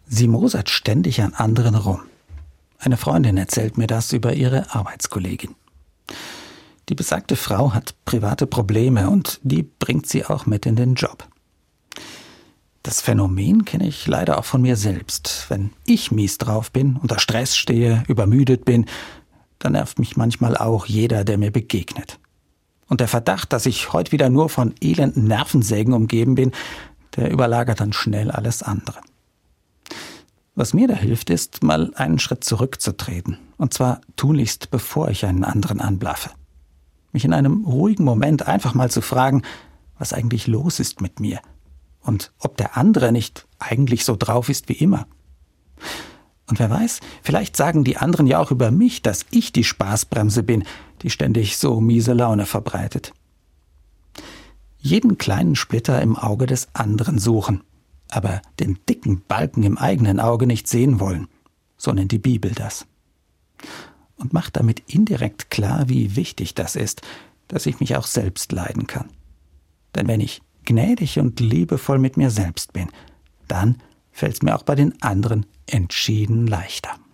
Sie mosert ständig an anderen rum. Eine Freundin erzählt mir das über ihre Arbeitskollegin. Die besagte Frau hat private Probleme und die bringt sie auch mit in den Job. Das Phänomen kenne ich leider auch von mir selbst. Wenn ich mies drauf bin, unter Stress stehe, übermüdet bin, dann nervt mich manchmal auch jeder, der mir begegnet. Und der Verdacht, dass ich heute wieder nur von elenden Nervensägen umgeben bin, der überlagert dann schnell alles andere. Was mir da hilft, ist, mal einen Schritt zurückzutreten. Und zwar tunlichst, bevor ich einen anderen anblaffe. Mich in einem ruhigen Moment einfach mal zu fragen, was eigentlich los ist mit mir. Und ob der andere nicht eigentlich so drauf ist wie immer. Und wer weiß, vielleicht sagen die anderen ja auch über mich, dass ich die Spaßbremse bin, die ständig so miese Laune verbreitet. Jeden kleinen Splitter im Auge des anderen suchen, aber den dicken Balken im eigenen Auge nicht sehen wollen. So nennt die Bibel das. Und macht damit indirekt klar, wie wichtig das ist, dass ich mich auch selbst leiden kann. Denn wenn ich gnädig und liebevoll mit mir selbst bin, dann fällt es mir auch bei den anderen entschieden leichter.